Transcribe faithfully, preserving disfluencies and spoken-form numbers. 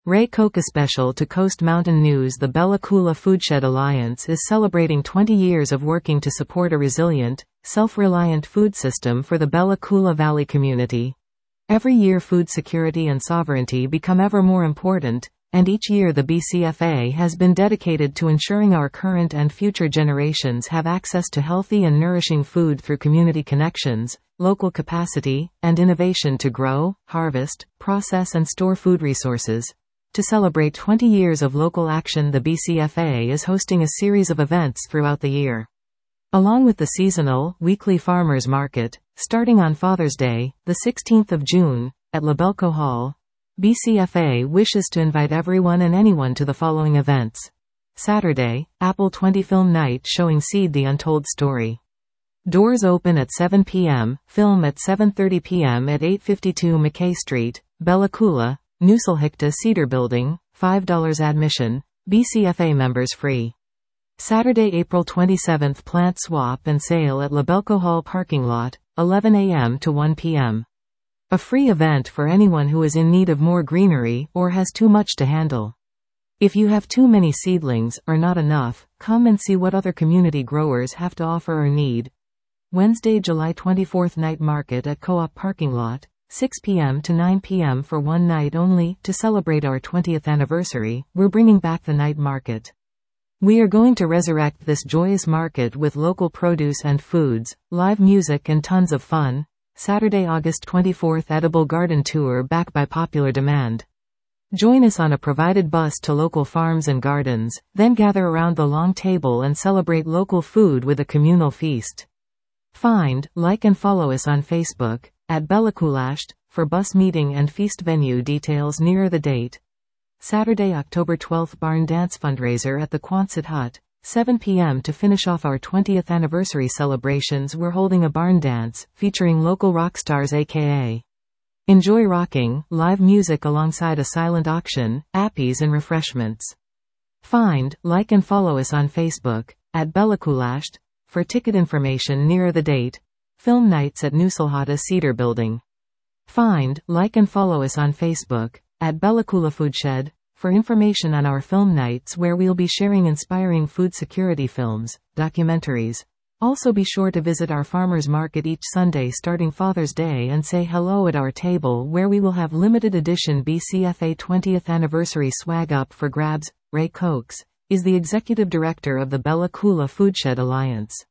Ray Coca Special to Coast Mountain News. The Bella Coola Foodshed Alliance is celebrating twenty years of working to support a resilient, self-reliant food system for the Bella Coola Valley community. Every year food security and sovereignty become ever more important, and each year the B C F A has been dedicated to ensuring our current and future generations have access to healthy and nourishing food through community connections, local capacity, and innovation to grow, harvest, process and store food resources. To celebrate twenty years of local action, the B C F A is hosting a series of events throughout the year. Along with the seasonal, weekly farmers market, starting on Father's Day, the sixteenth of June, at Labelco Hall, B C F A wishes to invite everyone and anyone to the following events. Saturday, Apple twenty Film Night showing Seed the Untold Story. Doors open at seven p m, film at seven thirty p m at eight fifty-two McKay Street, Bella Coola, Noosalhicta Cedar Building, five dollars admission, B C F A members free. Saturday, April twenty-seventh, Plant Swap and Sale at Labelco Hall parking lot, eleven a m to one p m A free event for anyone who is in need of more greenery or has too much to handle. If you have too many seedlings, or not enough, come and see what other community growers have to offer or need. Wednesday, July twenty-fourth, Night Market at Co-op parking lot, six p m to nine p m for one night only. To celebrate our twentieth anniversary, we're bringing back the night market. We are going to resurrect this joyous market with local produce and foods, live music and tons of fun. Saturday, August twenty-fourth, Edible Garden Tour back by popular demand. Join us on a provided bus to local farms and gardens, then gather around the long table and celebrate local food with a communal feast. Find, like and follow us on Facebook, at Bella Coolashed, for bus meeting and feast venue details nearer the date. Saturday, October twelfth, Barn Dance Fundraiser at the Quonset Hut, seven p m To finish off our twentieth anniversary celebrations, we're holding a barn dance, featuring local rock stars aka Enjoy Rocking, live music alongside a silent auction, appies and refreshments. Find, like and follow us on Facebook, at Bella Coolashed, for ticket information nearer the date. Film nights at Noosalhicta Cedar Building. Find, like and follow us on Facebook, at Bella Coola Foodshed, for information on our film nights where we'll be sharing inspiring food security films, documentaries. Also be sure to visit our farmers market each Sunday starting Father's Day and say hello at our table where we will have limited edition B C F A twentieth anniversary swag up for grabs. Ray Cokes is the executive director of the Bella Coola Foodshed Alliance.